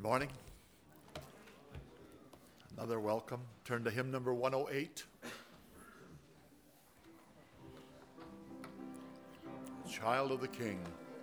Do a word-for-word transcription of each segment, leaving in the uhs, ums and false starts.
morning. Another welcome. Turn to hymn number one oh eight. Child of the King.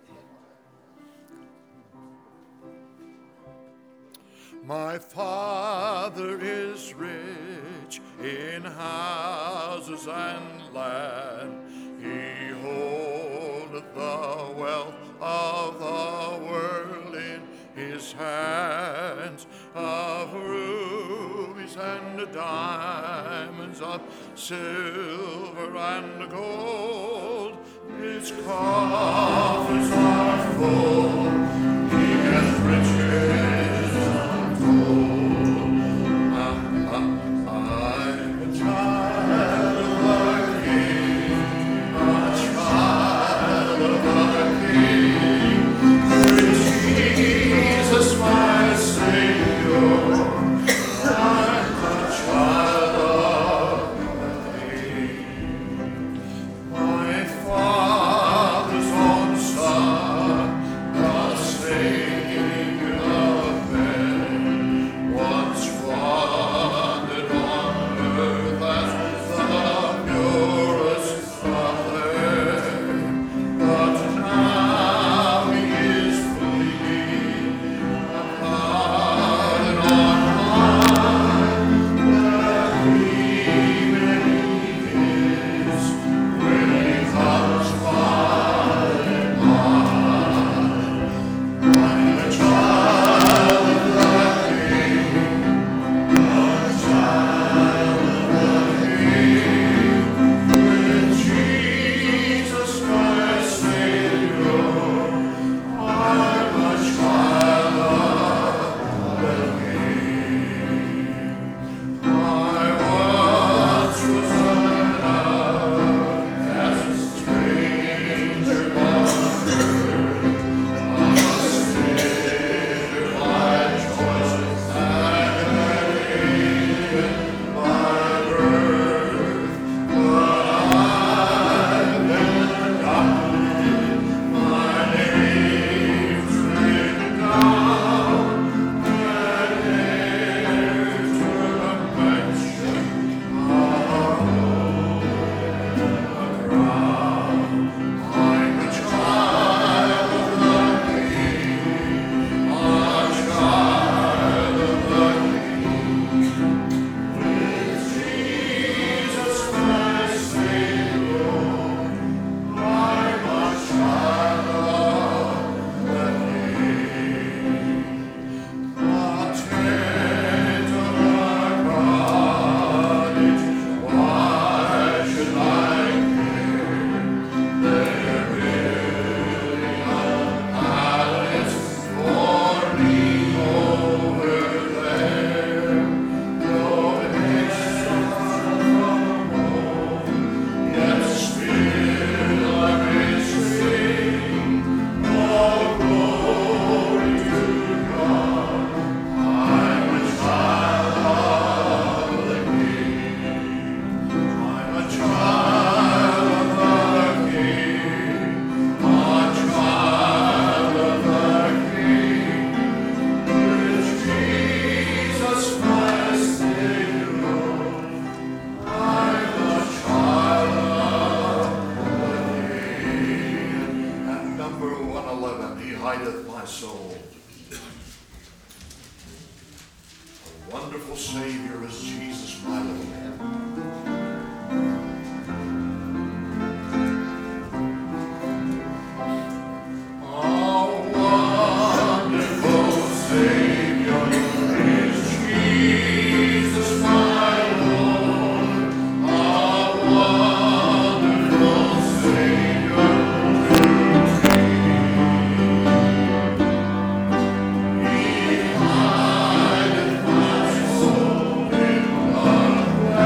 My Father is rich in houses and land. He holdeth the wealth of the world in his hands, of rubies and diamonds, of silver and gold. His coffers are full, he has riches untold. Ah, ah, I'm a child of the King, a child of the King, with Jesus my Savior. I'm a child of the King. My Father's own Son, the Savior of men, once wandered on earth as the purest of them, but now he is fleeing apart and on high, where even he is, when he comes by and by. I'm a child of the King, a child of the King, with Jesus my Savior. I'm a child of the King. I once was unloved, as a stranger on earth, a sinner by choice and hated by birth. But I've been adopted, my name's written down, and heir to the mansion of the crown. I'm a child of the King, a child of the King, with Jesus my Savior. I'm a child of the King. A tent of a cottage, why should I care? There really a palace for me over there. Though exiled from home, yet still I may sing all glory to God. I'm a child of the King. I'm a child of the King, a child of the King, with Jesus my Savior. I'm a child of the King. And number one eleven, He hideth my soul. A wonderful Savior is Jesus my Lord. A wonderful Savior is Jesus my Lord. A wonderful Savior to me. He hideth my soul in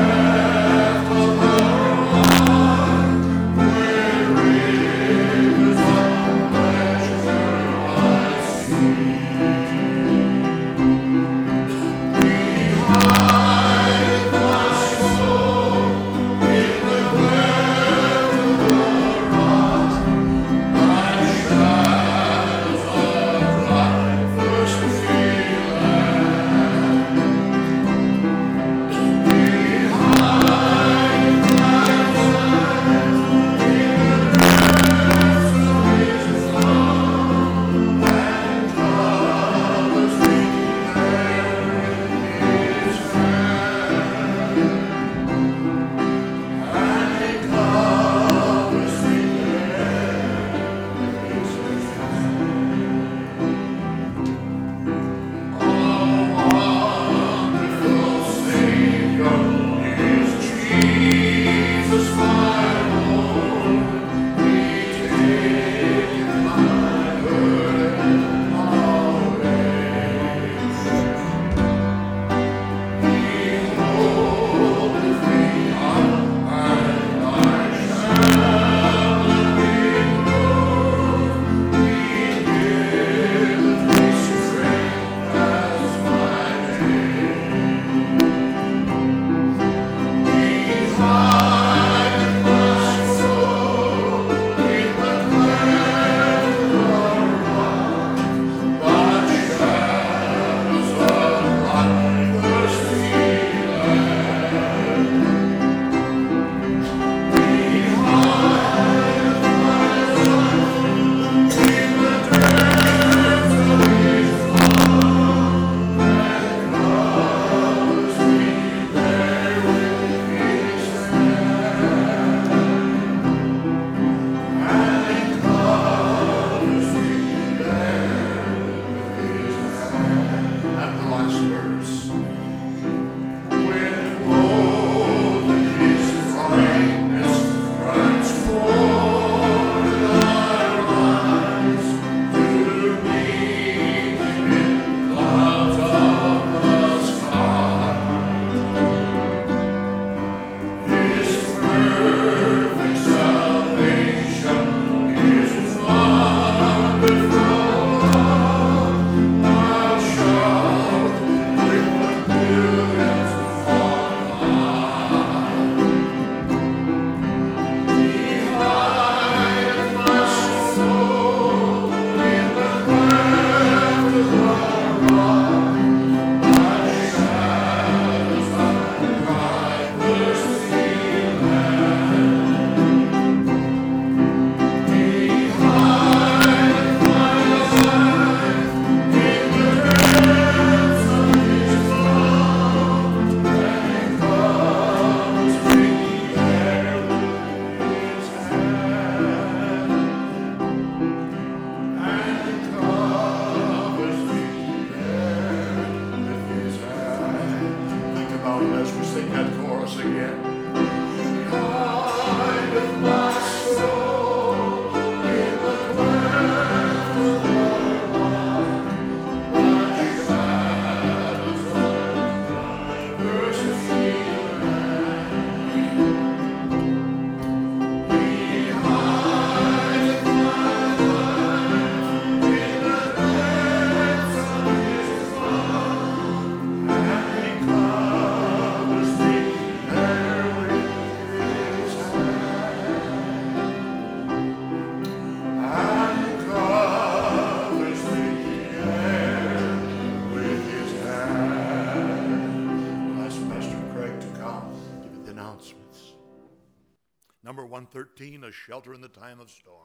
one thirteen, A Shelter in the Time of Storm.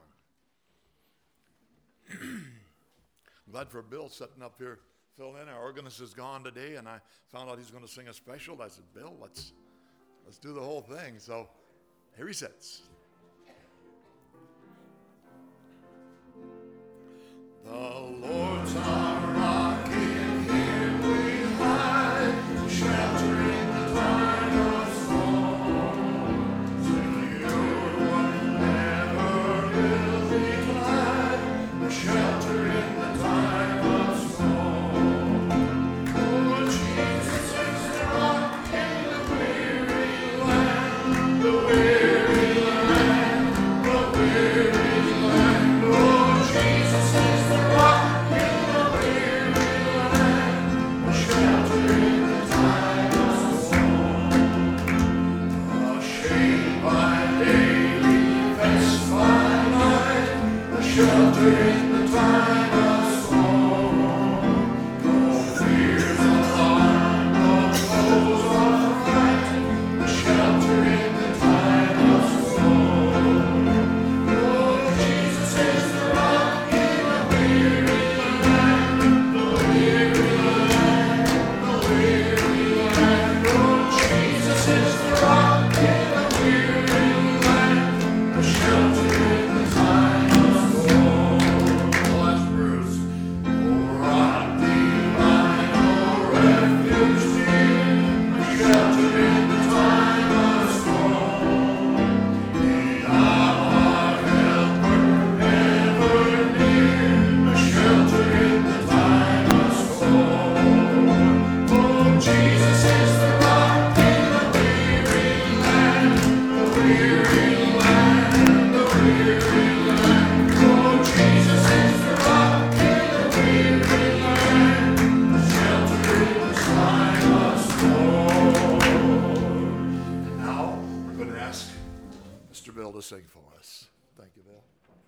I'm glad for Bill sitting up here filling in. Our organist is gone today, and I found out he's going to sing a special. I said, Bill, let's let's do the whole thing. So here he sits. The Lord's our rock, in Him we hide, shelter in the time of storm. Secure one never will decline, shelter in the time of storm. Oh, Jesus is the rock in the weary land, the weary land, the weary land. Oh, Jesus is the rock in the weary land, a shelter in the time of storm. A shade by day, defense by night, a shelter in the time of storm. No fears alarm, no foes or fright, a shelter in the time of storm. Oh, Jesus is the rock in the weary land, the weary land, the weary land. Oh, Jesus is the rock in the weary land, a shelter in the time of storm. Oh, that's Bruce. Oh, rock divine, oh, refuge dear, a shelter in the time of storm. Be our helper, ever near, a shelter in the time of storm. Oh, Jesus is the rock in the weary land, the weary land, the weary land. Oh, Jesus is the rock in the weary land, a shelter in the time of storm. And now we're going to ask Mister Bill to sing for us. Thank you, Bill.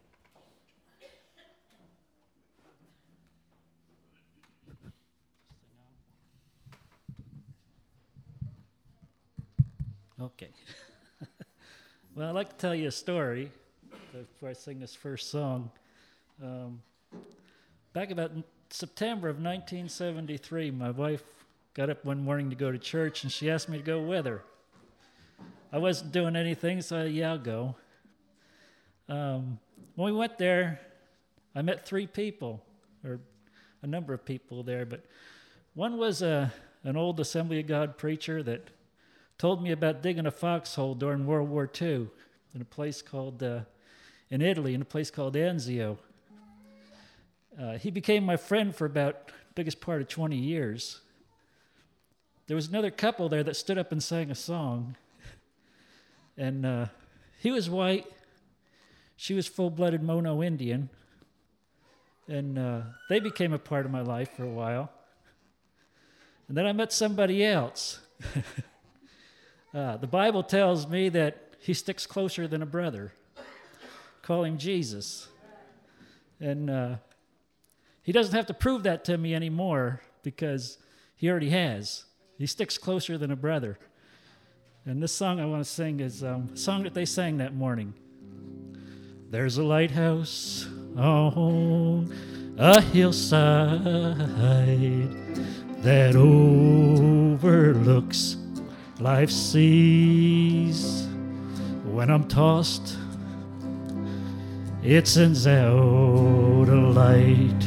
Okay. Well, I'd like to tell you a story before I sing this first song. Um, back about in September of nineteen seventy-three, my wife got up one morning to go to church, and she asked me to go with her. I wasn't doing anything, so I, yeah, I'll go. Um, when we went there, I met three people, or a number of people there, but One was a, an old Assembly of God preacher that told me about digging a foxhole during World War Two in a place called, uh, in Italy, in a place called Anzio. Uh, he became my friend for about the biggest part of twenty years. There was another couple there that stood up and sang a song. And uh, he was white. She was full-blooded Mono Indian. And uh, they became a part of my life for a while. And then I met somebody else. uh, the Bible tells me that he sticks closer than a brother. Call him Jesus. And uh, he doesn't have to prove that to me anymore because he already has. He sticks closer than a brother. And this song I want to sing is um, a song that they sang that morning. There's a lighthouse on a hillside that overlooks life's seas. When I'm tossed, it sends out a light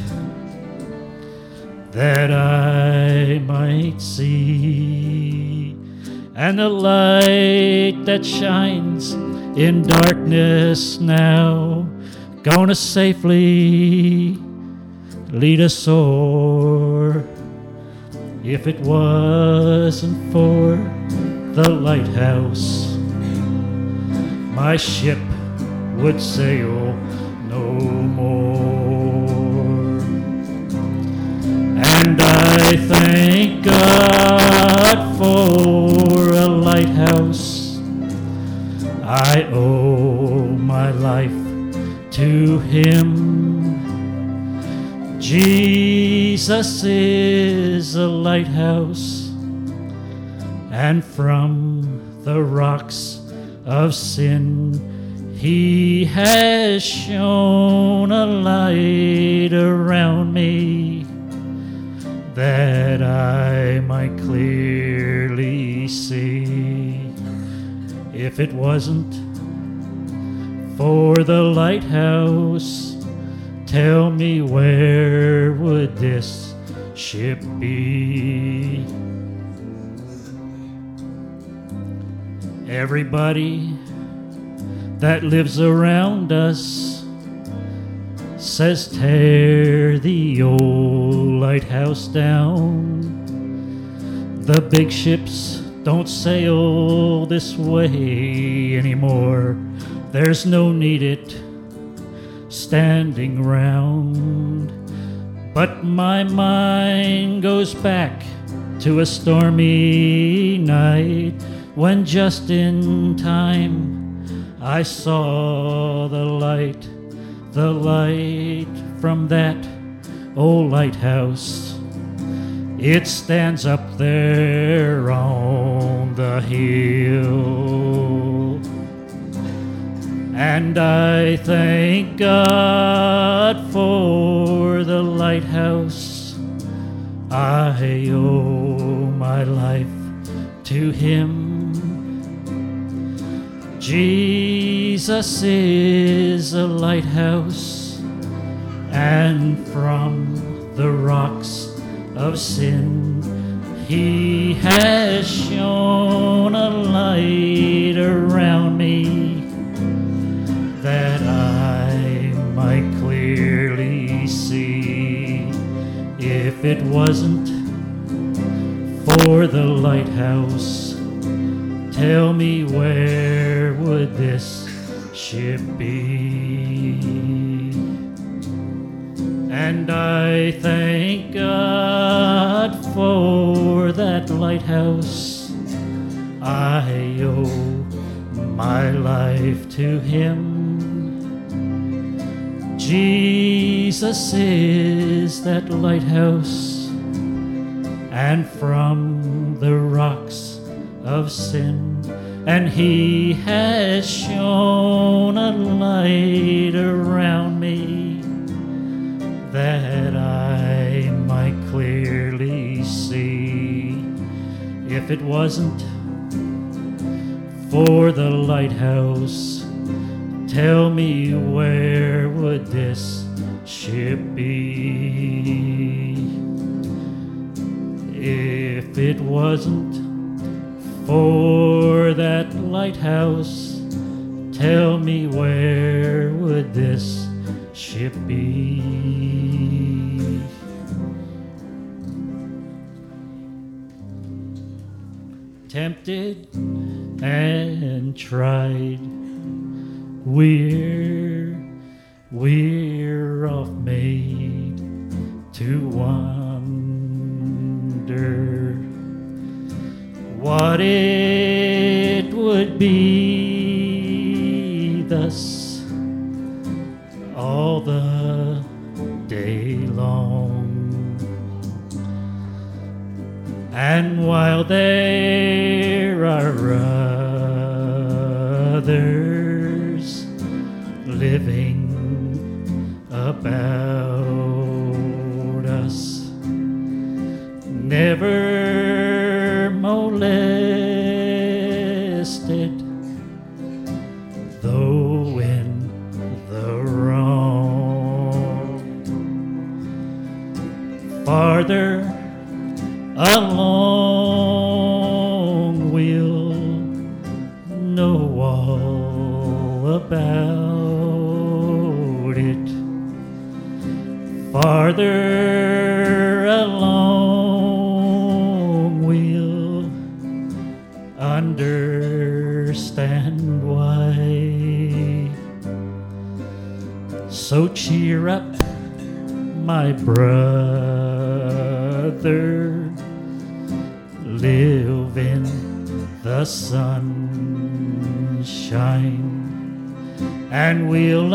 that I might see. And the light that shines in darkness now, gonna safely lead us o'er. If it wasn't for the lighthouse, my ship would sail no more. And I thank God for a lighthouse. I owe my life to Him. Jesus is a lighthouse, and from the rocks of sin He has shone a light around me, that I might clearly see. If it wasn't for the lighthouse, tell me, where would this ship be? Everybody that lives around us says tear the old lighthouse down. The big ships don't sail this way anymore. There's no need it standing round. But my mind goes back to a stormy night when just in time I saw the light, the light from that old lighthouse. It stands up there on the hill. And I thank God for the lighthouse. I owe my life to Him. Jesus is a lighthouse, and from the rocks of sin He has shone a light around me, that I might clearly see. If it wasn't for the lighthouse, tell me, where would this ship be? And I thank God for that lighthouse. I owe my life to Him. Jesus is that lighthouse, and from the rocks of sin, and He has shone a light around me, that I might clearly see. If it wasn't for the lighthouse, tell me, where would this ship be? If it wasn't for that lighthouse, tell me where would this ship be? Tempted and tried, we're, we're off made to wonder what it would be thus all the day long. And while there are others living about us, never molested, though in the wrong, farther along we'll know all about it. Farther along we'll understand why. So cheer up, my brother, live in the sunshine, and we'll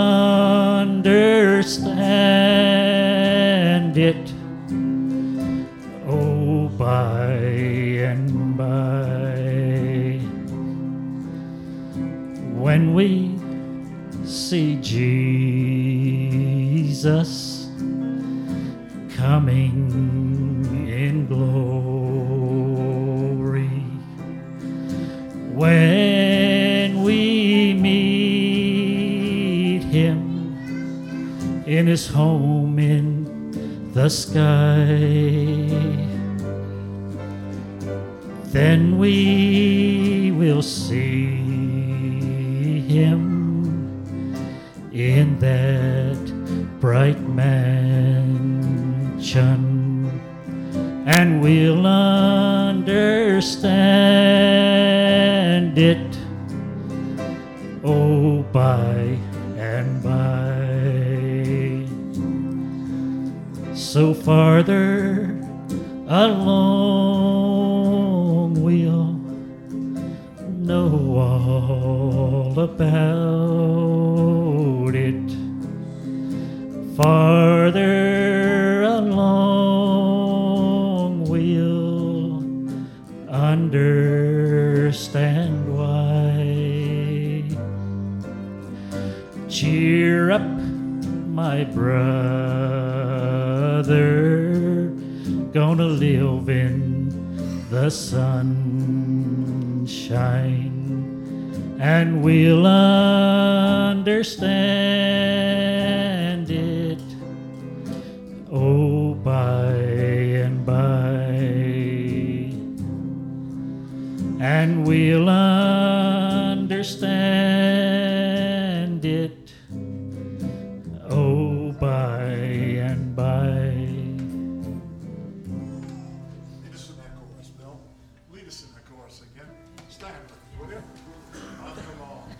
understand it, oh, by and by, when we see Jesus coming in glory, when we meet him in his home in the sky, then we will see him in that bright mansion, and we'll understand it, oh, by and by. So farther along we'll know all about it. Farther along we'll understand why. Cheer up, my brother, gonna live in the sunshine, and we'll understand it, oh, by and by, and we'll understand it, oh, by and by. Lead us in that chorus, Bill. Lead us in that chorus again. Stand with us, will you? Oh, come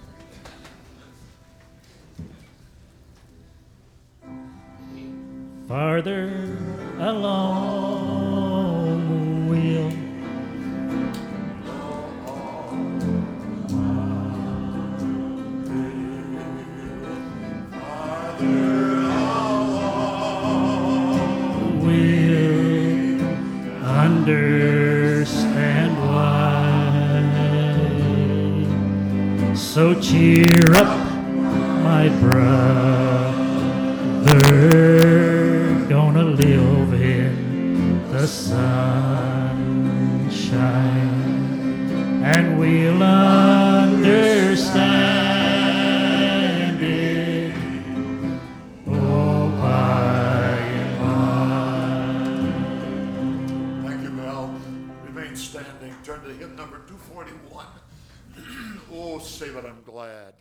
on. Farther along we'll we'll understand why. So cheer up, my brother, gonna live in the sunshine, and we'll understand it, oh, by and by. Thank you, Bill. standing, turn to hymn number two forty-one. Oh, say that I'm glad.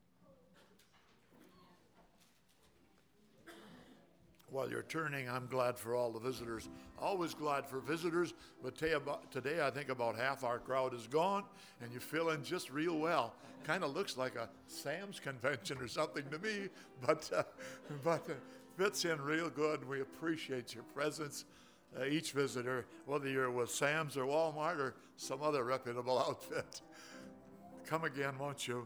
While you're turning, I'm glad for all the visitors. Always glad for visitors, but today I think about half our crowd is gone, and you're feeling just real well. Kind of looks like a Sam's convention or something to me, but uh, but uh, fits in real good. We appreciate your presence. Uh, each visitor, whether you're with Sam's or Walmart or some other reputable outfit. Come again, won't you?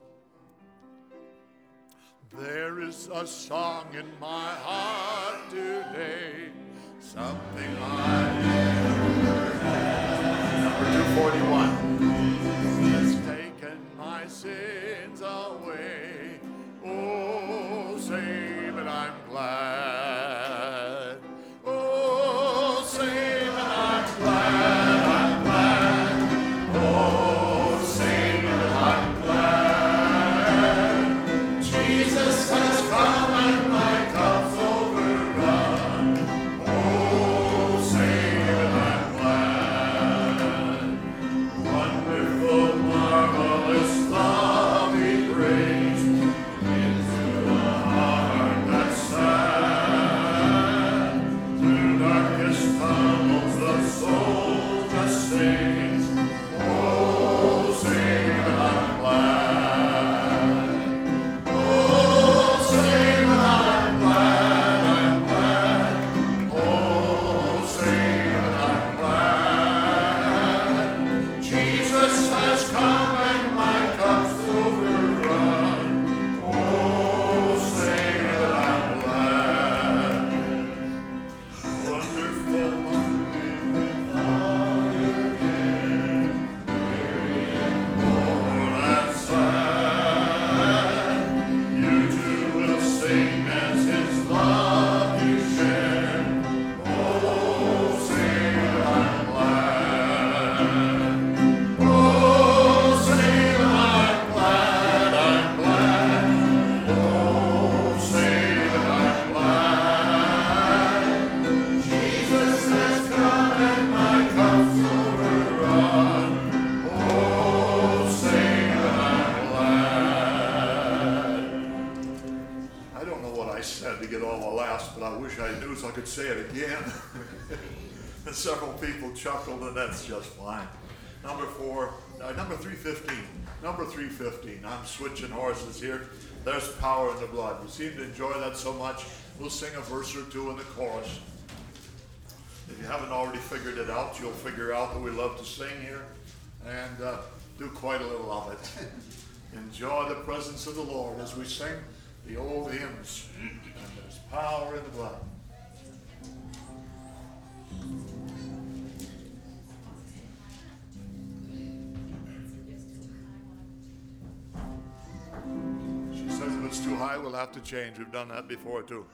There is a song in my heart today, something I never had. Number two forty-one. Has taken my sins away. Oh, say that I'm glad. Oh, say that I'm glad, I'm glad. Oh, say that I'm glad. Jesus has come and my cup's overrun. Oh, say that I'm glad. Wonderful, marvelous love he brings into a heart that's sad. Through darkest tunnels the soul just sings. Oh, say that I'm glad. Oh, say that I'm glad, I'm glad. Oh, say that I'm glad. Jesus has come and my cup's overrun. Oh, say that I'm glad. Wonderful, wonderful Father, weary and poor and sad. You too will sing as his love you share. Oh, say that I'm glad. Oh, say that I'm glad, I'm glad. Oh, say that I'm glad. Jesus has come and my cup's overrun. Oh, say that I'm glad. I don't know what I said to get all the laughs, but I wish I knew so I could say it again. And several people chuckled, and that's just fine. Number four, uh, number three fifteen. Number three fifteen. I'm switching horses here. There's power in the blood. You seem to enjoy that so much. We'll sing a verse or two in the chorus. If you haven't already figured it out, you'll figure out that we love to sing here and uh, do quite a little of it. Enjoy the presence of the Lord as we sing the old hymns. And there's power in the blood. She says if it's too high, we'll have to change. We've done that before too.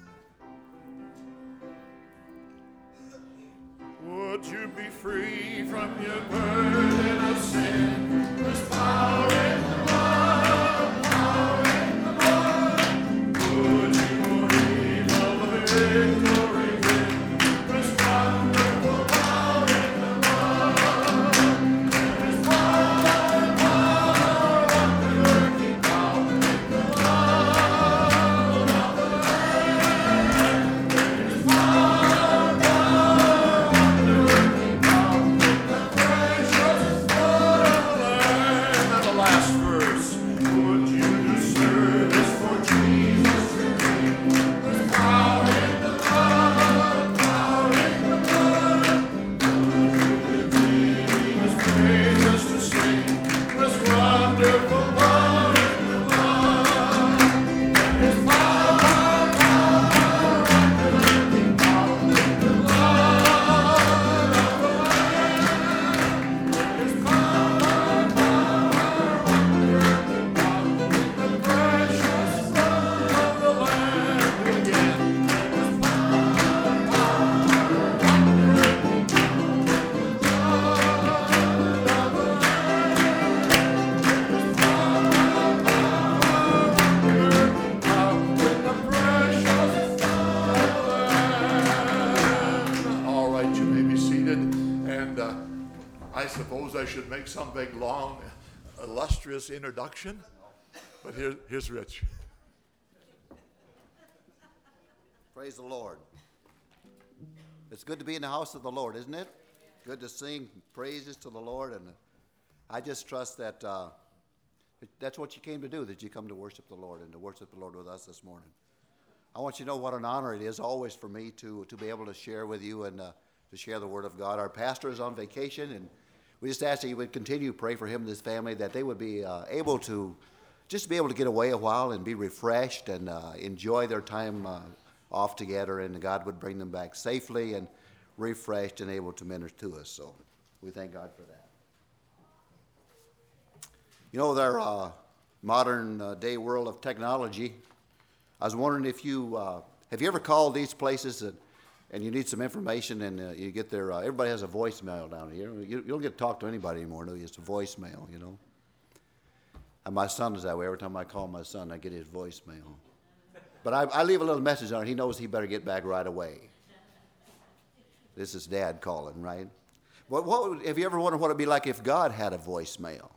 Would you be free from your burden of sin? There's power in the blood, power in the blood. Would you believe of the victory win? There's wonderful power in the blood. There's power, power, wonder-working power in the blood of the Lamb. There's power, power, wonder-working power in the precious blood of the Lamb. And the last verse. Would you do service for Jesus your King? There's power in the blood, power in the blood. Would you believe his praises to sing? There's wonderful power in the blood. There's power, power, wonder-working power in the blood of the Lamb. There's power, power, wonder-working power in the precious blood of the Lamb. Again, there's power, power, wonder-working power in the blood of the Lamb. There's power, power, wonder-working power in the precious blood of the Lamb. All right, you may be seated. And uh, I suppose I should make some big, long, illustrious introduction, but here, here's Rich. Praise the Lord. It's good to be in the house of the Lord, isn't it? Good to sing praises to the Lord, and I just trust that uh, that's what you came to do, that you come to worship the Lord and to worship the Lord with us this morning. I want you to know what an honor it is always for me to, to be able to share with you and uh, to share the Word of God. Our pastor is on vacation, and we just ask that you would continue to pray for him and his family, that they would be uh, able to just be able to get away a while and be refreshed and uh, enjoy their time uh, off together, and God would bring them back safely and refreshed and able to minister to us. So we thank God for that. You know, their uh, modern uh, day world of technology, I was wondering if you, uh, have you ever called these places and, and you need some information and uh, you get their, uh, everybody has a voicemail down here. You, you don't get to talk to anybody anymore, do you? It's a voicemail, you know. And my son is that way. Every time I call my son, I get his voicemail. But I, I leave a little message on it. He knows he better get back right away. This is Dad calling, right? What, what would, have you ever wondered what it would be like if God had a voicemail?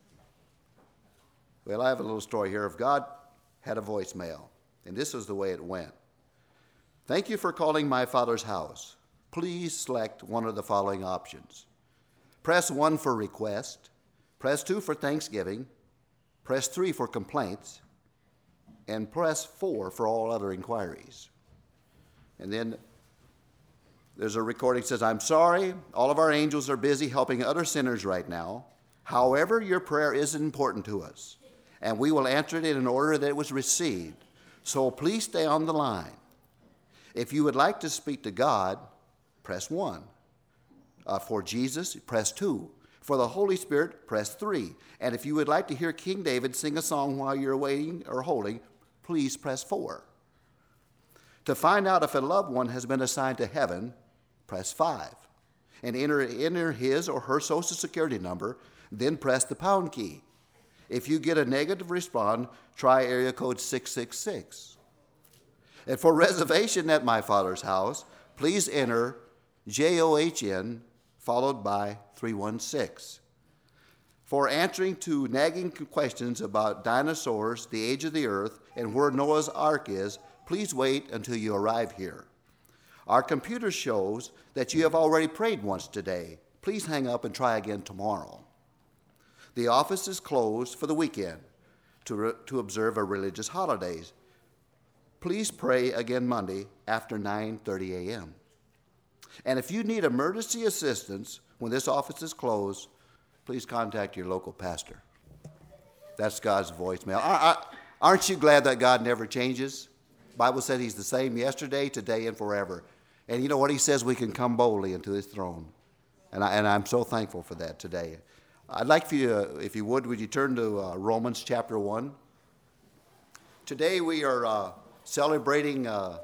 Well, I have a little story here. If God had a voicemail, and this is the way it went. Thank you for calling my Father's house. Please select one of the following options. Press one for request. Press two for Thanksgiving. Press three for complaints. And press four for all other inquiries. And then there's a recording that says, I'm sorry, all of our angels are busy helping other sinners right now. However, your prayer is important to us, and we will answer it in an order that it was received. So please stay on the line. If you would like to speak to God, press one. Uh, for Jesus, press two. For the Holy Spirit, press three. And if you would like to hear King David sing a song while you're waiting or holding, please press four. To find out if a loved one has been assigned to heaven, press five. And enter, enter his or her social security number, then press the pound key. If you get a negative response, try area code six six six. And for reservation at my Father's house, please enter J O H N followed by three one six. For answering to nagging questions about dinosaurs, the age of the earth, and where Noah's Ark is, please wait until you arrive here. Our computer shows that you have already prayed once today. Please hang up and try again tomorrow. The office is closed for the weekend to, re- to observe our religious holidays. Please pray again Monday after nine thirty a.m. And if you need emergency assistance when this office is closed, please contact your local pastor. That's God's voicemail. Aren't you glad that God never changes? The Bible said he's the same yesterday, today, and forever. And you know what he says? We can come boldly into his throne. And, I, and I'm so thankful for that today. I'd like for you, uh, if you would, would you turn to uh, Romans chapter one? Today we are uh, celebrating uh,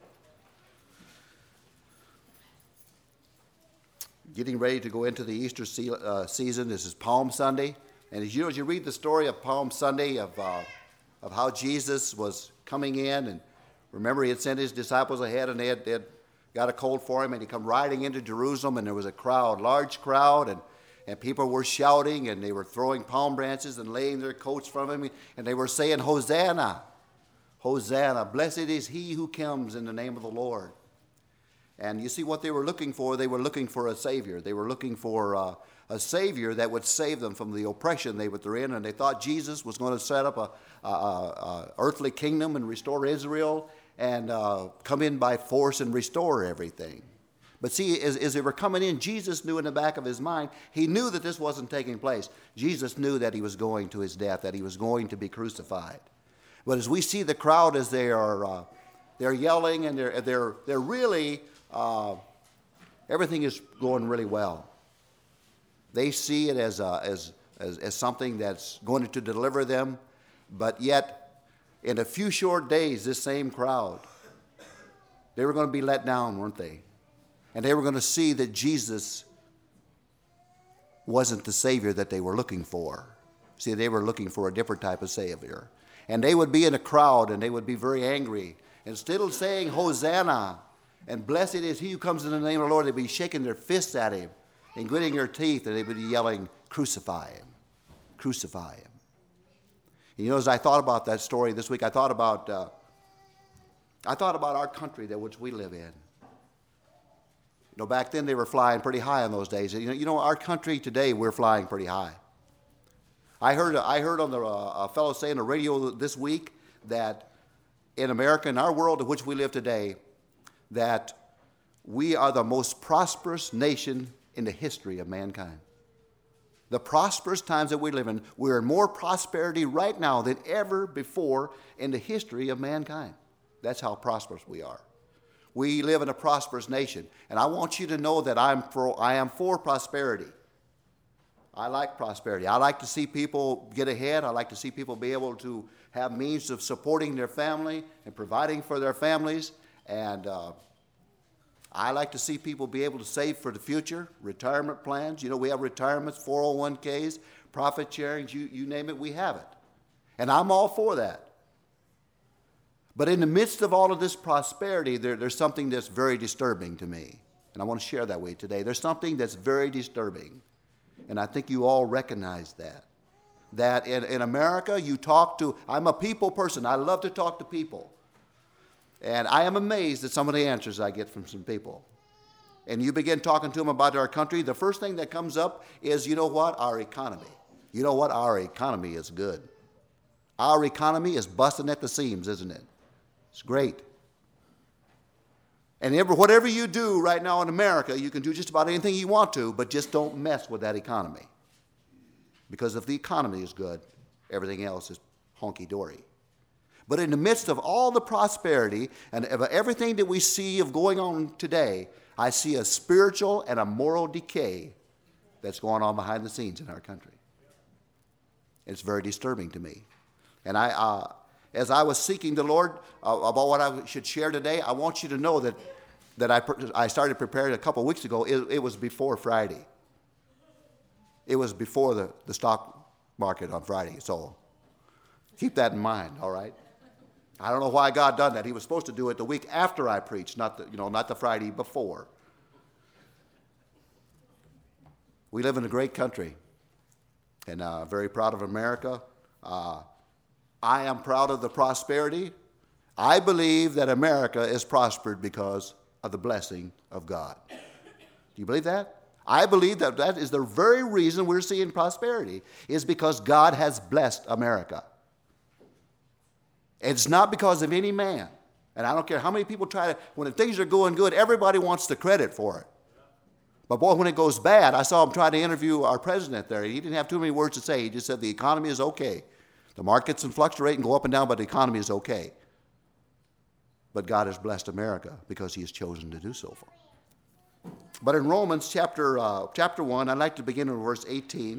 getting ready to go into the Easter se- uh, season. This is Palm Sunday. And as you, as you read the story of Palm Sunday, of, uh, of how Jesus was coming in, and remember he had sent his disciples ahead, and they had, they had got a colt for him, and he come riding into Jerusalem, and there was a crowd, large crowd, and And people were shouting, and they were throwing palm branches and laying their coats from him, and they were saying, Hosanna, Hosanna, blessed is he who comes in the name of the Lord. And you see what they were looking for? They were looking for a Savior. They were looking for uh, a Savior that would save them from the oppression they were in, and they thought Jesus was going to set up a, a, a earthly kingdom and restore Israel and uh, come in by force and restore everything. But see, as, as they were coming in, Jesus knew in the back of his mind, he knew that this wasn't taking place. Jesus knew that he was going to his death, that he was going to be crucified. But as we see the crowd as they are, uh, they're yelling and they're they're they're really, uh, everything is going really well. They see it as, a, as as as something that's going to deliver them, but yet, in a few short days, this same crowd, they were going to be let down, weren't they? And they were going to see that Jesus wasn't the Savior that they were looking for. See, they were looking for a different type of Savior. And they would be in a crowd, and they would be very angry. Instead of saying, Hosanna, and blessed is he who comes in the name of the Lord, they'd be shaking their fists at him. and gritting their teeth, and they would be yelling, "Crucify him, crucify him." And you know, as I thought about that story this week, I thought about uh, I thought about our country that which we live in. You know, back then they were flying pretty high in those days. You know, you know, our country today, we're flying pretty high. I heard I heard on the uh, a fellow say on the radio this week that in America, in our world in which we live today, that we are the most prosperous nation in the history of mankind. The prosperous times that we live in, we're in more prosperity right now than ever before in the history of mankind. That's how prosperous we are. We live in a prosperous nation, and I want you to know that I'm for, I am for prosperity. I like prosperity. I like to see people get ahead. I like to see people be able to have means of supporting their family and providing for their families. And uh, I like to see people be able to save for the future, retirement plans. You know, we have retirements, four oh one k's, profit sharing, you, you name it, we have it. And I'm all for that. But in the midst of all of this prosperity, there, there's something that's very disturbing to me. And I want to share that with you today. There's something that's very disturbing. And I think you all recognize that. That in, in America, you talk to, I'm a people person. I love to talk to people. And I am amazed at some of the answers I get from some people. And you begin talking to them about our country, the first thing that comes up is, you know what, our economy. You know what, our economy is good. Our economy is busting at the seams, isn't it? It's great. And ever, whatever you do right now in America, you can do just about anything you want to, but just don't mess with that economy. Because if the economy is good, everything else is honky-dory. But in the midst of all the prosperity and of everything that we see of going on today, I see a spiritual and a moral decay that's going on behind the scenes in our country. It's very disturbing to me. And I, uh, as I was seeking the Lord uh, about what I should share today, I want you to know that, that I, I started preparing a couple weeks ago. It, it was before Friday. It was before the, the stock market on Friday. So keep that in mind, all right? I don't know why God done that. He was supposed to do it the week after I preached, not the, you know, not the Friday before. We live in a great country, and uh, very proud of America. Uh, I am proud of the prosperity. I believe that America is prospered because of the blessing of God. Do you believe that? I believe that that is the very reason we're seeing prosperity, is because God has blessed America. It's not because of any man. And I don't care how many people try to, when things are going good, everybody wants the credit for it. But boy, when it goes bad, I saw him try to interview our president there. He didn't have too many words to say. He just said the economy is okay. The markets can fluctuate and go up and down, but the economy is okay. But God has blessed America because he has chosen to do so. But in Romans chapter, uh, chapter one, I'd like to begin in verse eighteen.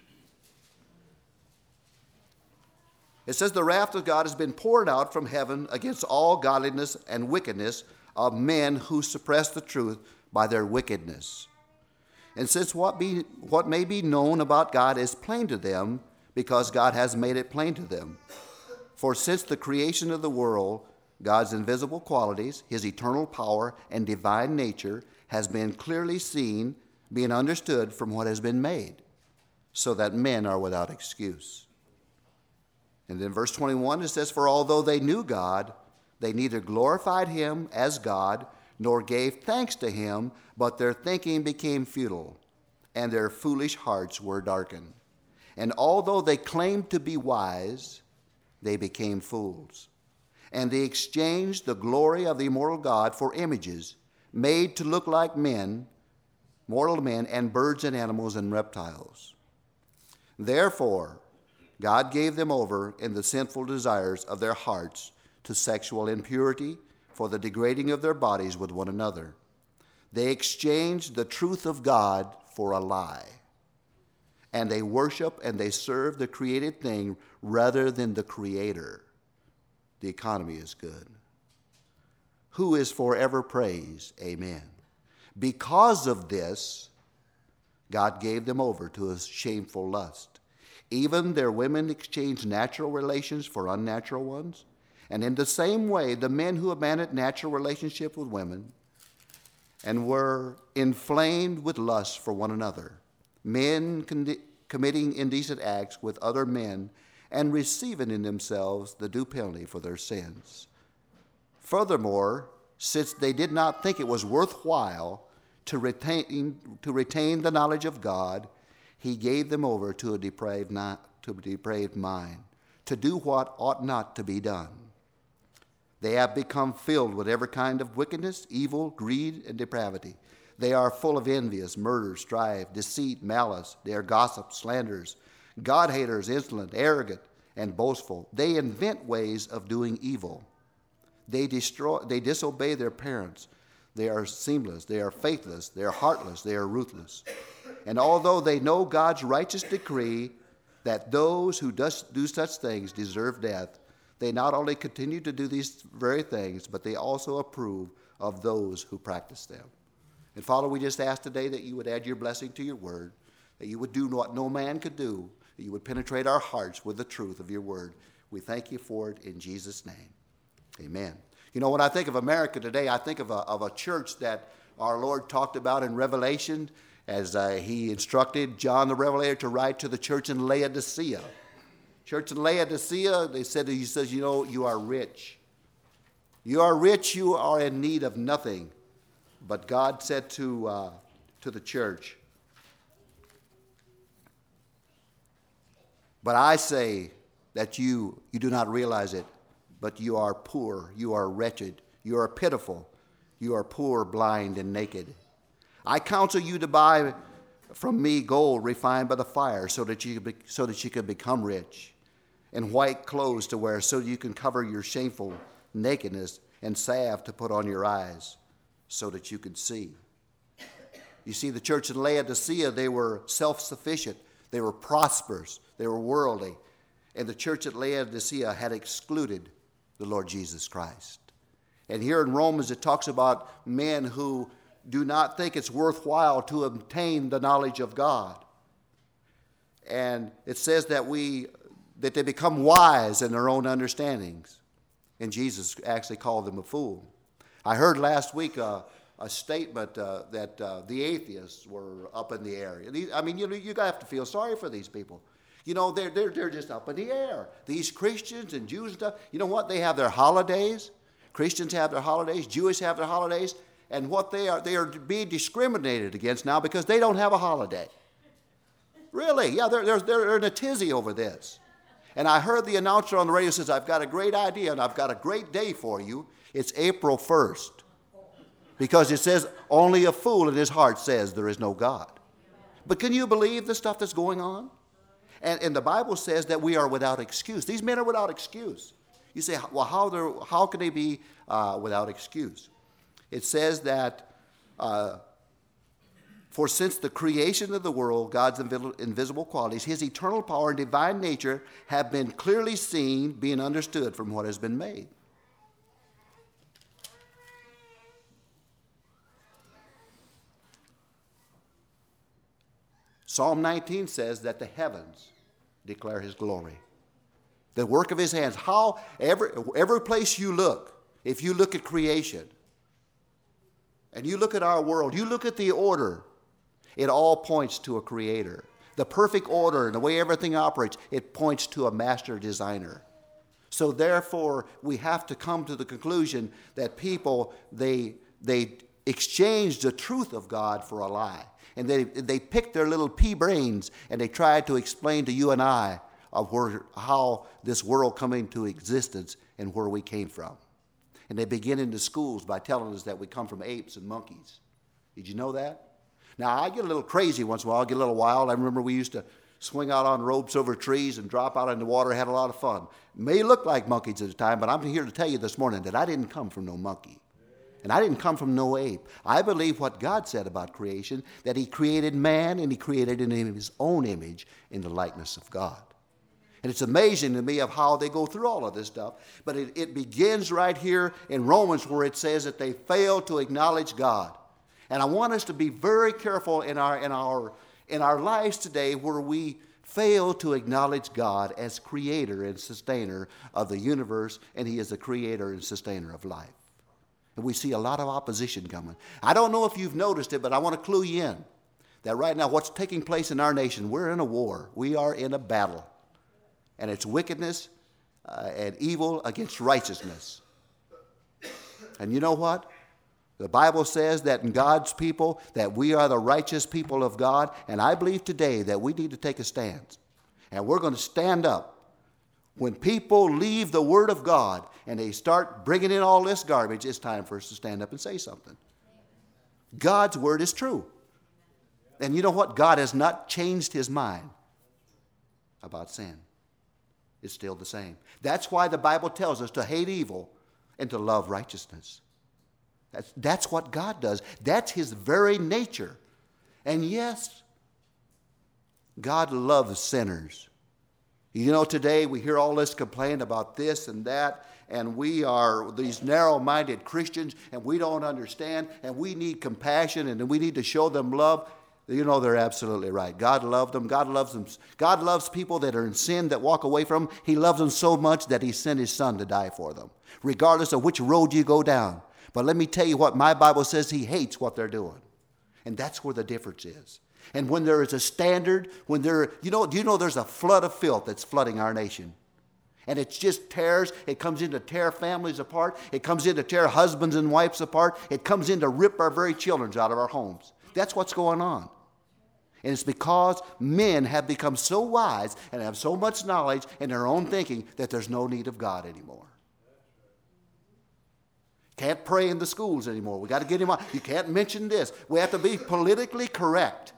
It says, the wrath of God has been poured out from heaven against all godliness and wickedness of men who suppress the truth by their wickedness. And since what, be, what may be known about God is plain to them, because God has made it plain to them. For since the creation of the world, God's invisible qualities, his eternal power and divine nature has been clearly seen, being understood from what has been made, so that men are without excuse. And then verse twenty-one, it says, for although they knew God, they neither glorified him as God, nor gave thanks to him, but their thinking became futile, and their foolish hearts were darkened. And although they claimed to be wise, they became fools. And they exchanged the glory of the immortal God for images made to look like men, mortal men, and birds and animals and reptiles. Therefore, God gave them over in the sinful desires of their hearts to sexual impurity for the degrading of their bodies with one another. They exchanged the truth of God for a lie. And they worship and they serve the created thing rather than the Creator. The economy is good. Who is forever praised. Amen. Because of this, God gave them over to a shameful lust. Even their women exchanged natural relations for unnatural ones. And in the same way, the men who abandoned natural relationship with women and were inflamed with lust for one another, men con- committing indecent acts with other men and receiving in themselves the due penalty for their sins. Furthermore, since they did not think it was worthwhile to retain, to retain the knowledge of God, he gave them over to a depraved, not, to a depraved mind, to do what ought not to be done. They have become filled with every kind of wickedness, evil, greed, and depravity. They are full of envious, murder, strife, deceit, malice. They are gossips, slanderers, God-haters, insolent, arrogant, and boastful. They invent ways of doing evil. They destroy. They disobey their parents. They are seamless. They are faithless. They are heartless. They are ruthless. And although they know God's righteous decree that those who does, do such things deserve death, they not only continue to do these very things, but they also approve of those who practice them. And Father, we just ask today that you would add your blessing to your word, that you would do what no man could do, that you would penetrate our hearts with the truth of your word. We thank you for it in Jesus' name. Amen. You know, when I think of America today, I think of a, of a church that our Lord talked about in Revelation as uh, he instructed John the Revelator to write to the church in Laodicea. Church in Laodicea, they said, he says, you know, you are rich. You are rich, you are in need of nothing. But God said to, uh, to the church, but I say that you, you do not realize it, but you are poor, you are wretched, you are pitiful, you are poor, blind, and naked. I counsel you to buy from me gold refined by the fire, so that you be, so that you can become rich, and white clothes to wear, so that you can cover your shameful nakedness, and salve to put on your eyes, so that you can see. You see, the church in Laodicea, they were self-sufficient, they were prosperous, they were worldly, and the church at Laodicea had excluded the Lord Jesus Christ. And here in Romans, it talks about men who do not think it's worthwhile to obtain the knowledge of God. And it says that we that they become wise in their own understandings. And Jesus actually called them a fool. I heard last week uh, a statement uh, that uh, the atheists were up in the air. These, I mean, you know, you have to feel sorry for these people. You know, they're, they're, they're just up in the air. These Christians and Jews and stuff, you know what? They have their holidays. Christians have their holidays. Jews have their holidays. And what they are, they are being discriminated against now because they don't have a holiday. Really, yeah, they're, they're, they're in a tizzy over this. And I heard the announcer on the radio says, I've got a great idea and I've got a great day for you. It's April first. Because it says, only a fool in his heart says there is no God. But can you believe the stuff that's going on? And, and the Bible says that we are without excuse. These men are without excuse. You say, well, how, how can they be uh, without excuse? It says that, uh, for since the creation of the world, God's invi- invisible qualities, his eternal power and divine nature have been clearly seen, being understood from what has been made. Psalm nineteen says that the heavens declare his glory. The work of his hands. How, every, every place you look, if you look at creation, and you look at our world, you look at the order, it all points to a creator. The perfect order and the way everything operates, it points to a master designer. So therefore, we have to come to the conclusion that people, they, they exchange the truth of God for a lie. And they, they pick their little pea brains and they try to explain to you and I of where, how this world came into existence and where we came from. And they begin in the schools by telling us that we come from apes and monkeys. Did you know that? Now, I get a little crazy once in a while. I get a little wild. I remember we used to swing out on ropes over trees and drop out in the water. Had a lot of fun. It may look like monkeys at the time, but I'm here to tell you this morning that I didn't come from no monkey. And I didn't come from no ape. I believe what God said about creation, that he created man and he created in his own image in the likeness of God. And it's amazing to me of how they go through all of this stuff. But it, it begins right here in Romans where it says that they fail to acknowledge God. And I want us to be very careful in our, in our, in our lives today where we fail to acknowledge God as creator and sustainer of the universe, and he is the creator and sustainer of life. And we see a lot of opposition coming. I don't know if you've noticed it, but I want to clue you in that right now what's taking place in our nation, we're in a war. We are in a battle. And it's wickedness uh, and evil against righteousness. And you know what? The Bible says that in God's people, that we are the righteous people of God. And I believe today that we need to take a stand. And we're going to stand up. When people leave the Word of God and they start bringing in all this garbage, it's time for us to stand up and say something. God's Word is true. And you know what? God has not changed His mind about sin. It's still the same. That's why the Bible tells us to hate evil and to love righteousness. That's, that's what God does. That's His very nature. And yes, God loves sinners. You know, today we hear all this complaint about this and that, and we are these narrow-minded Christians, and we don't understand, and we need compassion, and we need to show them love. You know, they're absolutely right. God loved them. God loves them. God loves people that are in sin, that walk away from Him. He loves them so much that He sent His Son to die for them, regardless of which road you go down. But let me tell you what my Bible says. He hates what they're doing. And that's where the difference is. And when there is a standard, when there, you know, do you know there's a flood of filth that's flooding our nation? And it just tears, it comes in to tear families apart. It comes in to tear husbands and wives apart. It comes in to rip our very children out of our homes. That's what's going on. And it's because men have become so wise and have so much knowledge in their own thinking that there's no need of God anymore. Can't pray in the schools anymore. We got to get him on. You can't mention this. We have to be politically correct.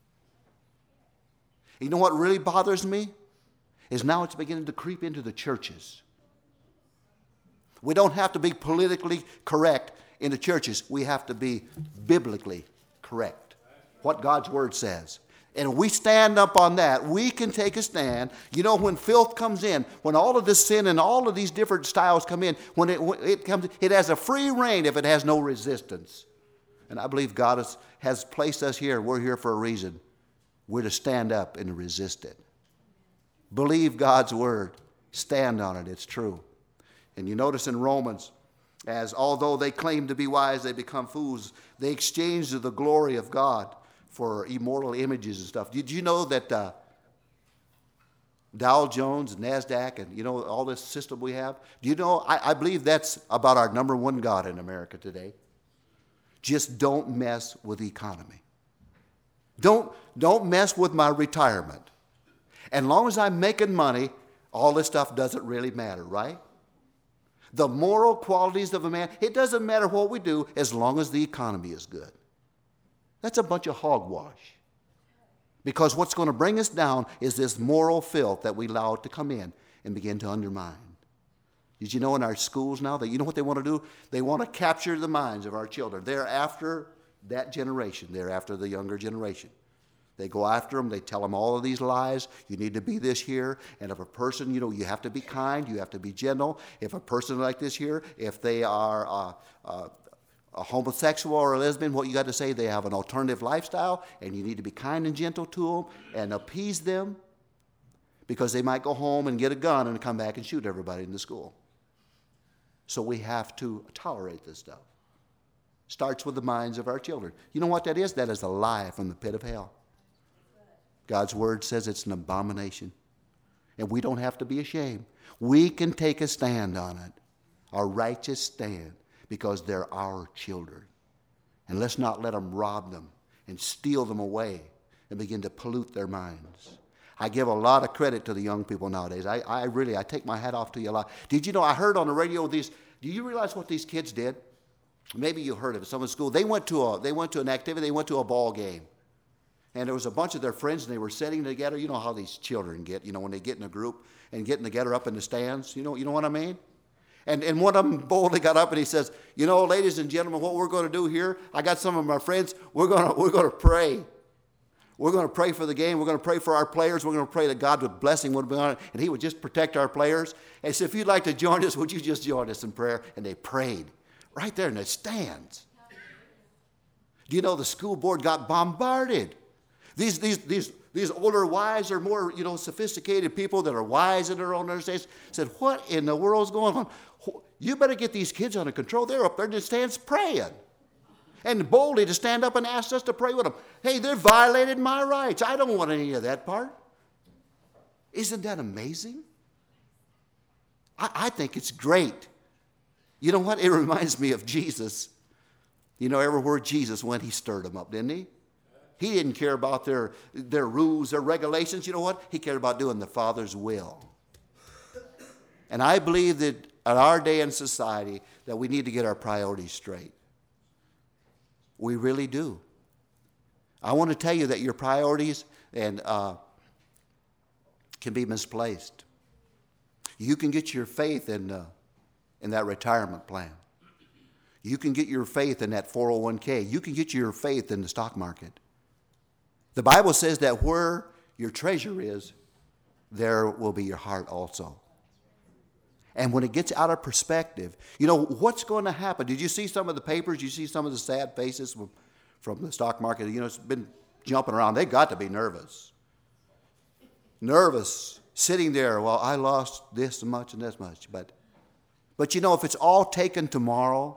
You know what really bothers me? Is now it's beginning to creep into the churches. We don't have to be politically correct in the churches. We have to be biblically correct. What God's Word says. And if we stand up on that, we can take a stand. You know, when filth comes in, when all of this sin and all of these different styles come in, when it, when it comes, it has a free reign if it has no resistance. And I believe God has, has placed us here. We're here for a reason. We're to stand up and resist it. Believe God's Word. Stand on it. It's true. And you notice in Romans, as although they claim to be wise, they become fools. They exchange the glory of God for immortal images and stuff. Did you know that uh, Dow Jones, NASDAQ, and you know all this system we have? Do you know, I, I believe that's about our number one God in America today. Just don't mess with the economy. Don't, don't mess with my retirement. As long as I'm making money, all this stuff doesn't really matter, right? The moral qualities of a man, it doesn't matter what we do as long as the economy is good. That's a bunch of hogwash. Because what's going to bring us down is this moral filth that we allow it to come in and begin to undermine. Did you know in our schools now that you know what they want to do? They want to capture the minds of our children. They're after that generation. They're after the younger generation. They go after them. They tell them all of these lies. You need to be this here. And if a person, you know, you have to be kind. You have to be gentle. If a person like this here, if they are uh, uh, a homosexual or a lesbian, what you got to say, they have an alternative lifestyle, and you need to be kind and gentle to them and appease them because they might go home and get a gun and come back and shoot everybody in the school. So we have to tolerate this stuff. Starts with the minds of our children. You know what that is? That is a lie from the pit of hell. God's Word says it's an abomination. And we don't have to be ashamed. We can take a stand on it, a righteous stand, because they're our children. And let's not let them rob them and steal them away and begin to pollute their minds. I give a lot of credit to the young people nowadays. I, I really, I take my hat off to you a lot. Did you know, I heard on the radio these, do you realize what these kids did? Maybe you heard of it, some in school. They went to a, they went to an activity, they went to a ball game. And there was a bunch of their friends, and they were sitting together. You know how these children get, you know, when they get in a group and getting together up in the stands. You know, you know what I mean? And, and one of them boldly got up and he says, you know, ladies and gentlemen, what we're going to do here, I got some of my friends, we're going to, we're going to pray. We're going to pray for the game. We're going to pray for our players. We're going to pray that God would blessing would be on it, and he would just protect our players. And he said, if you'd like to join us, would you just join us in prayer? And they prayed right there in the stands. Do you know the school board got bombarded? These, these, these, these older wives are more, you know, sophisticated people that are wise in their own understanding. Said, what in the world is going on? You better get these kids under control. They're up there in the stands praying. And boldly to stand up and ask us to pray with them. Hey, they're violated my rights. I don't want any of that part. Isn't that amazing? I, I think it's great. You know what? It reminds me of Jesus. You know, everywhere Jesus went, he stirred them up, didn't he? He didn't care about their, their rules, their regulations. You know what? He cared about doing the Father's will. And I believe that in our day and society that we need to get our priorities straight. We really do. I want to tell you that your priorities and uh, can be misplaced. You can get your faith in, uh, in that retirement plan. You can get your faith in that four oh one k. You can get your faith in the stock market. The Bible says that where your treasure is, there will be your heart also. And when it gets out of perspective, you know, what's going to happen? Did you see some of the papers? Did you see some of the sad faces from, from the stock market? You know, it's been jumping around. They got to be nervous. Nervous, sitting there, well, I lost this much and this much. But, but you know, if it's all taken tomorrow,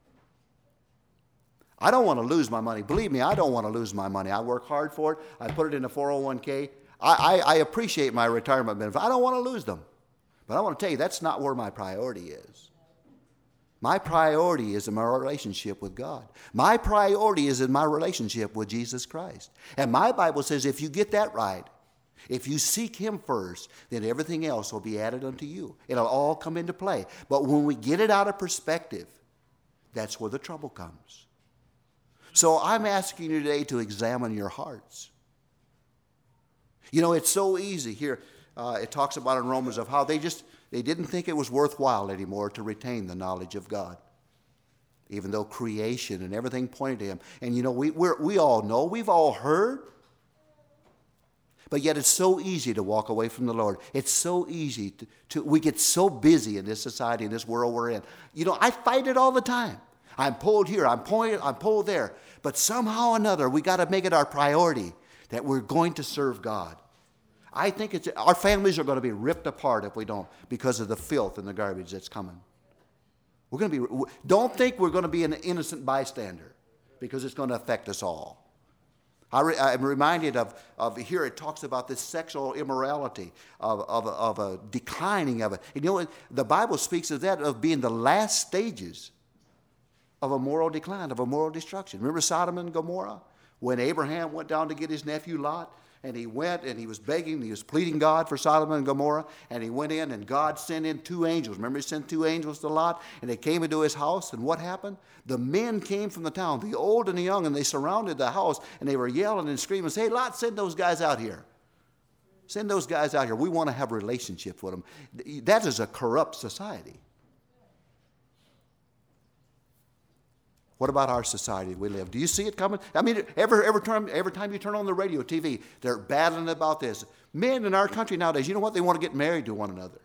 I don't want to lose my money. Believe me, I don't want to lose my money. I work hard for it. I put it in a four oh one k. I, I, I appreciate my retirement benefits. I don't want to lose them. But I want to tell you, that's not where my priority is. My priority is in my relationship with God. My priority is in my relationship with Jesus Christ. And my Bible says if you get that right, if you seek Him first, then everything else will be added unto you. It'll all come into play. But when we get it out of perspective, that's where the trouble comes. So I'm asking you today to examine your hearts. You know, it's so easy here. Uh, it talks about in Romans of how they just, they didn't think it was worthwhile anymore to retain the knowledge of God. Even though creation and everything pointed to Him. And you know, we we're, we all know, we've all heard. But yet it's so easy to walk away from the Lord. It's so easy to, to, we get so busy in this society, in this world we're in. You know, I fight it all the time. I'm pulled here, I'm pulled, I'm pulled there. But somehow or another, we got to make it our priority that we're going to serve God. I think it's, our families are going to be ripped apart if we don't because of the filth and the garbage that's coming. We're going to be, don't think we're going to be an innocent bystander because it's going to affect us all. I re, I'm reminded of, of here it talks about this sexual immorality, of, of, of a declining of it. You know, the Bible speaks of that of being the last stages of a moral decline, of a moral destruction. Remember Sodom and Gomorrah? When Abraham went down to get his nephew Lot, and he went and he was begging, he was pleading God for Sodom and Gomorrah, and he went in and God sent in two angels. Remember he sent two angels to Lot, and they came into his house, and what happened? The men came from the town, the old and the young, and they surrounded the house, and they were yelling and screaming, say, hey, Lot, send those guys out here. Send those guys out here. We want to have a relationship with them. That is a corrupt society. What about our society we live? Do you see it coming? I mean, every, every, time, every time you turn on the radio, T V, they're battling about this. Men in our country nowadays, you know what? They want to get married to one another.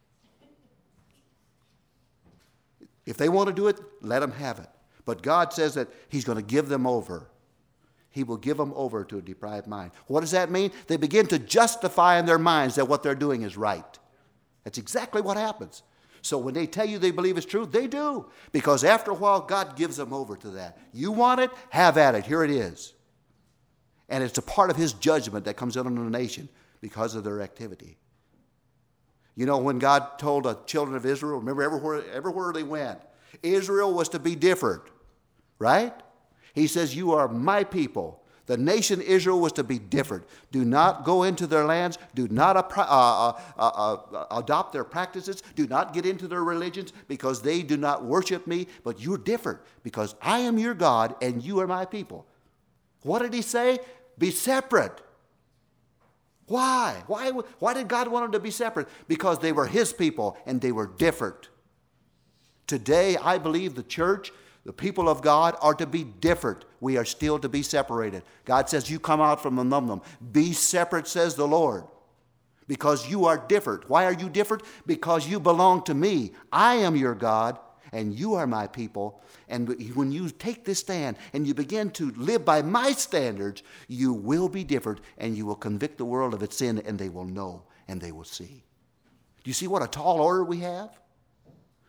If they want to do it, let them have it. But God says that He's going to give them over. He will give them over to a deprived mind. What does that mean? They begin to justify in their minds that what they're doing is right. That's exactly what happens. So when they tell you they believe it's true, they do. Because after a while, God gives them over to that. You want it? Have at it. Here it is. And it's a part of His judgment that comes in on the nation because of their activity. You know, when God told the children of Israel, remember everywhere, everywhere they went, Israel was to be different, right? He says, you are my people. The nation Israel was to be different. Do not go into their lands. Do not uh, uh, uh, uh, adopt their practices. Do not get into their religions because they do not worship me. But you're different because I am your God and you are my people. What did He say? Be separate. Why? Why, why did God want them to be separate? Because they were His people and they were different. Today, I believe the church, the people of God, are to be different. We are still to be separated. God says, you come out from among them. Be separate, says the Lord, because you are different. Why are you different? Because you belong to me. I am your God, and you are my people. And when you take this stand and you begin to live by my standards, you will be different, and you will convict the world of its sin, and they will know, and they will see. Do you see what a tall order we have?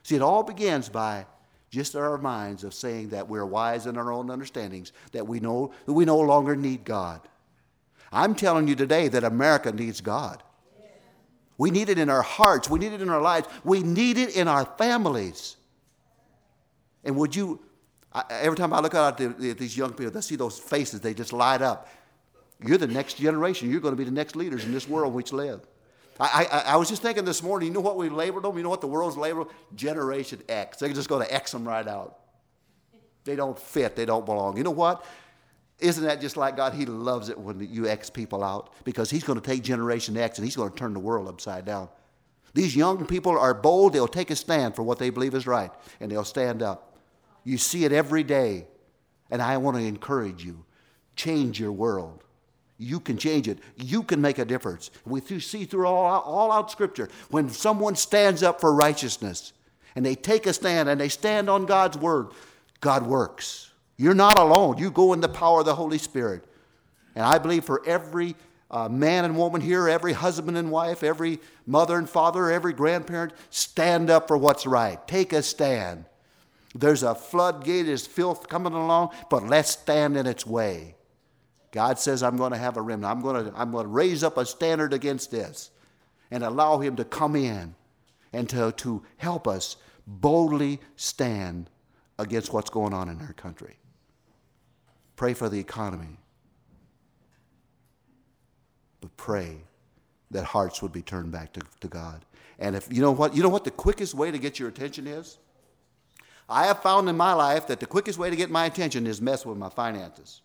See, it all begins by just our minds of saying that we're wise in our own understandings, that we know that we no longer need God. I'm telling you today that America needs God. We need it in our hearts. We need it in our lives. We need it in our families. And would you, I, every time I look out at, the, at these young people, I see those faces, they just light up. You're the next generation. You're going to be the next leaders in this world in which live. I, I, I was just thinking this morning, you know what we labeled them? You know what the world's labeled? Generation X. They're just going to X them right out. They don't fit. They don't belong. You know what? Isn't that just like God? He loves it when you X people out, because he's going to take Generation X and he's going to turn the world upside down. These young people are bold. They'll take a stand for what they believe is right, and they'll stand up. You see it every day, and I want to encourage you. Change your world. You can change it. You can make a difference. We see through all, all out Scripture, when someone stands up for righteousness and they take a stand and they stand on God's word, God works. You're not alone. You go in the power of the Holy Spirit. And I believe for every uh, man and woman here, every husband and wife, every mother and father, every grandparent, stand up for what's right. Take a stand. There's a floodgate, there's filth coming along, but let's stand in its way. God says, I'm going to have a remnant. I'm going to, I'm going to raise up a standard against this and allow him to come in and to, to help us boldly stand against what's going on in our country. Pray for the economy. But pray that hearts would be turned back to, to God. And if you know what, you know what the quickest way to get your attention is? I have found in my life that the quickest way to get my attention is mess with my finances.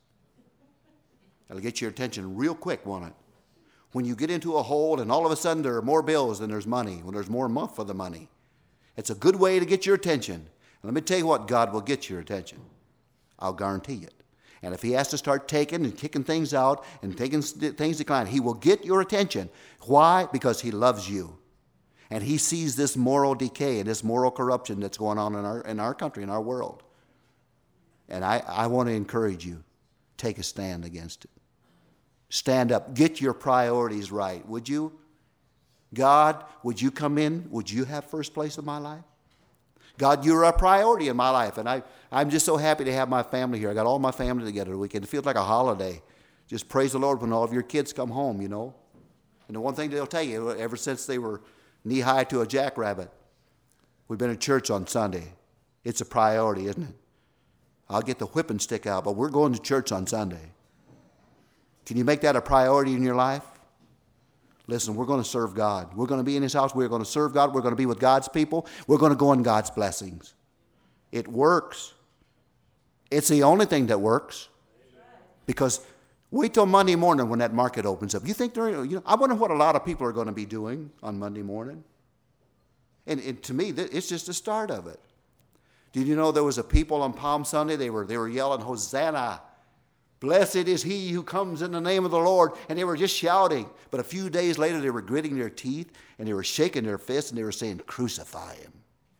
It'll get your attention real quick, won't it? When you get into a hole and all of a sudden there are more bills than there's money, when there's more month for the money. It's a good way to get your attention. And let me tell you what, God will get your attention. I'll guarantee it. And if he has to start taking and kicking things out and taking things decline, he will get your attention. Why? Because he loves you. And he sees this moral decay and this moral corruption that's going on in our, in our country, in our world. And I, I want to encourage you, take a stand against it. Stand up. Get your priorities right. Would you? God, would you come in? Would you have first place in my life? God, you're a priority in my life. And I, I'm just so happy to have my family here. I got all my family together the weekend. It feels like a holiday. Just praise the Lord when all of your kids come home, you know. And the one thing they'll tell you, ever since they were knee-high to a jackrabbit, we've been at church on Sunday. It's a priority, isn't it? I'll get the whipping stick out, but we're going to church on Sunday. Can you make that a priority in your life? Listen, we're going to serve God. We're going to be in his house. We're going to serve God. We're going to be with God's people. We're going to go in God's blessings. It works. It's the only thing that works. Because wait till Monday morning when that market opens up. You think they're, you know, I wonder what a lot of people are going to be doing on Monday morning. And, and to me, it's just the start of it. Did you know there was a people on Palm Sunday, they were, they were yelling, Hosanna. Blessed is he who comes in the name of the Lord. And they were just shouting. But a few days later, they were gritting their teeth and they were shaking their fists and they were saying, crucify him.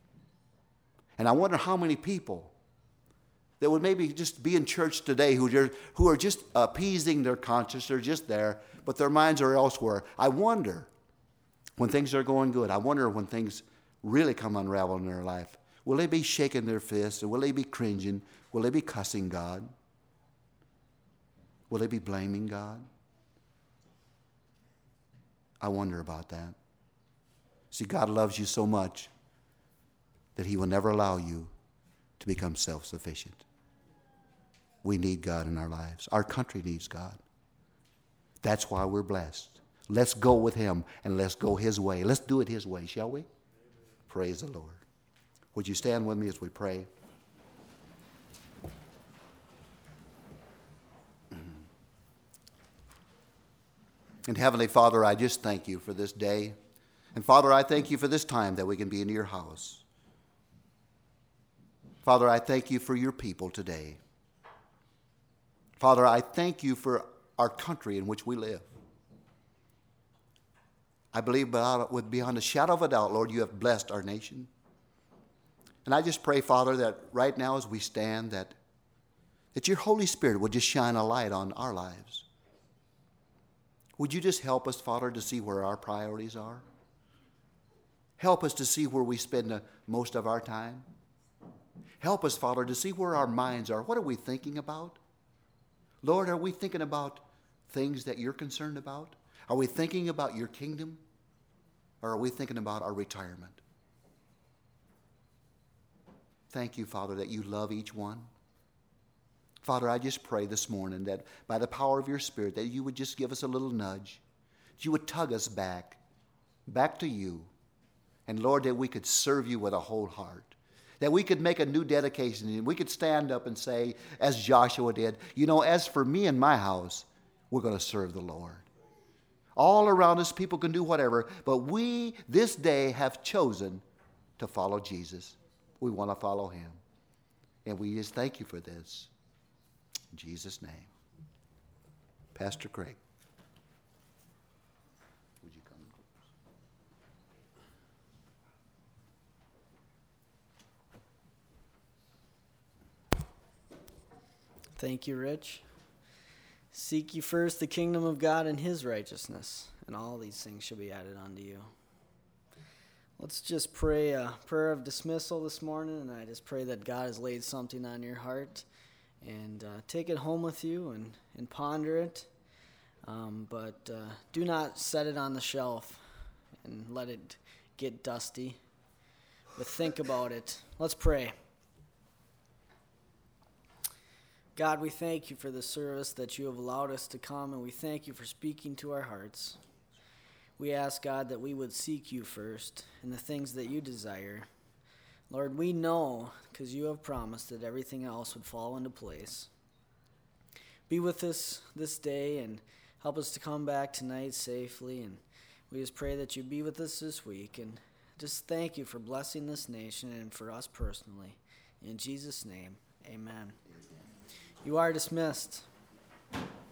And I wonder how many people that would maybe just be in church today who are, who are just appeasing their conscience. They're just there, but their minds are elsewhere. I wonder when things are going good. I wonder when things really come unravel in their life. Will they be shaking their fists? Or will they be cringing? Will they be cussing God? Will they be blaming God? I wonder about that. See, God loves you so much that he will never allow you to become self-sufficient. We need God in our lives. Our country needs God. That's why we're blessed. Let's go with him and let's go his way. Let's do it his way, shall we? Praise the Lord. Would you stand with me as we pray? And Heavenly Father, I just thank you for this day. And Father, I thank you for this time that we can be in your house. Father, I thank you for your people today. Father, I thank you for our country in which we live. I believe with beyond a shadow of a doubt, Lord, you have blessed our nation. And I just pray, Father, that right now as we stand, that, that your Holy Spirit would just shine a light on our lives. Would you just help us, Father, to see where our priorities are? Help us to see where we spend the most of our time. Help us, Father, to see where our minds are. What are we thinking about? Lord, are we thinking about things that you're concerned about? Are we thinking about your kingdom? Or are we thinking about our retirement? Thank you, Father, that you love each one. Father, I just pray this morning that by the power of your Spirit, that you would just give us a little nudge. That you would tug us back, back to you. And Lord, that we could serve you with a whole heart. That we could make a new dedication and we could stand up and say, as Joshua did, you know, as for me and my house, we're going to serve the Lord. All around us, people can do whatever, but we this day have chosen to follow Jesus. We want to follow him. And we just thank you for this. In Jesus' name. Pastor Craig. Would you come? Thank you, Rich. Seek ye first the kingdom of God and his righteousness, and all these things shall be added unto you. Let's just pray a prayer of dismissal this morning, and I just pray that God has laid something on your heart, and uh, take it home with you and, and ponder it, um, but uh, do not set it on the shelf and let it get dusty, but think about it. Let's pray. God, we thank you for the service that you have allowed us to come, and we thank you for speaking to our hearts. We ask, God, that we would seek you first and the things that you desire. Lord, we know, because you have promised, that everything else would fall into place. Be with us this day and help us to come back tonight safely, and we just pray that you be with us this week, and just thank you for blessing this nation and for us personally. In Jesus' name, amen. You are dismissed.